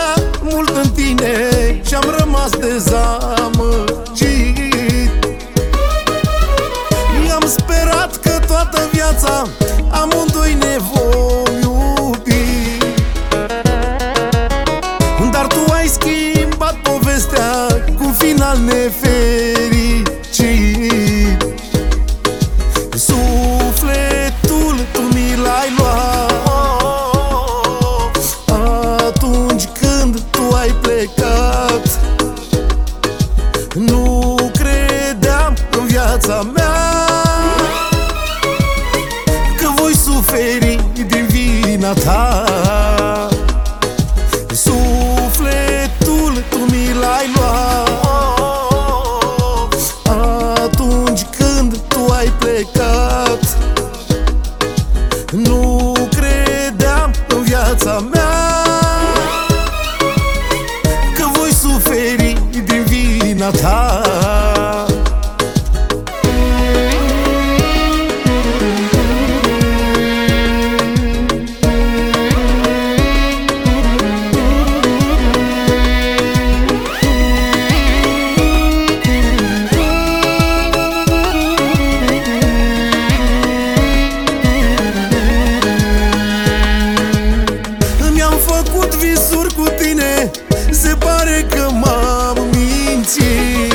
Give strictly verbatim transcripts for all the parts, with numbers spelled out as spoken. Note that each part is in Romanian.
mult în tine și-am rămas dezamăgit. I-am sperat că toată viața amândoi ne vom iubi, dar tu ai schimbat povestea cu un final nefericit. Sufletul tu mi l-ai luat atunci când tu ai plecat. Nu credeam în viața mea că voi suferi din vina ta. Sufletul tu mi l-ai luat atunci când tu ai plecat. Nu credeam în viața mea că voi suferi din vina ta. Visuri cu tine, se pare că m-am mințit.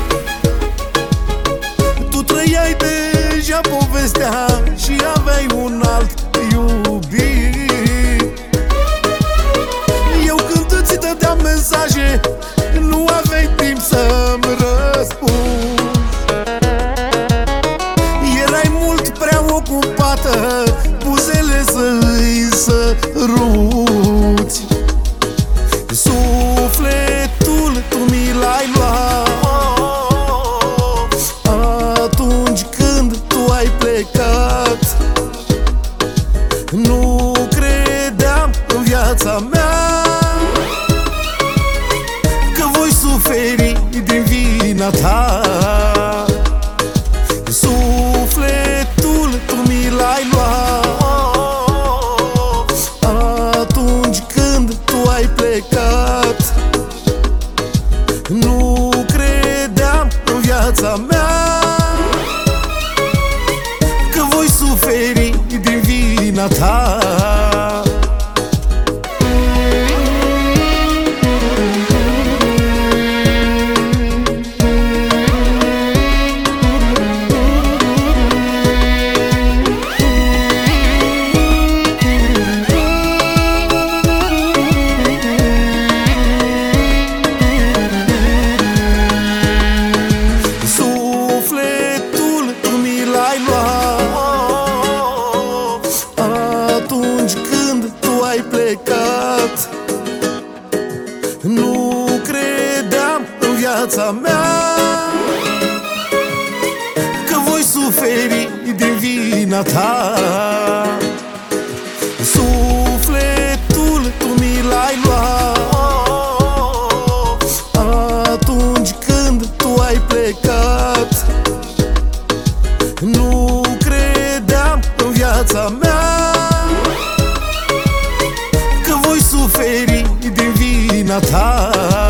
Tu trăiai deja povestea și aveai un alt iubit. Eu când îți dădeam mesaje, nu aveai timp să-mi răspunzi. Erai mult prea ocupată, buzele să-i săruți. Sufletul tu mi l-ai luat atunci când tu ai plecat. Nu credeam în viața mea că voi suferi din vina ta. Sufletul tu mi l-ai luat atunci când tu ai plecat. Nu credeam în viața mea că voi suferi din vina ta. Atunci când tu ai plecat, nu credeam în viața mea că voi suferi din vina ta. Sufletul tu mi l-ai luat atunci când tu ai plecat. Nu credeam în viața mea că voi suferi din vina ta.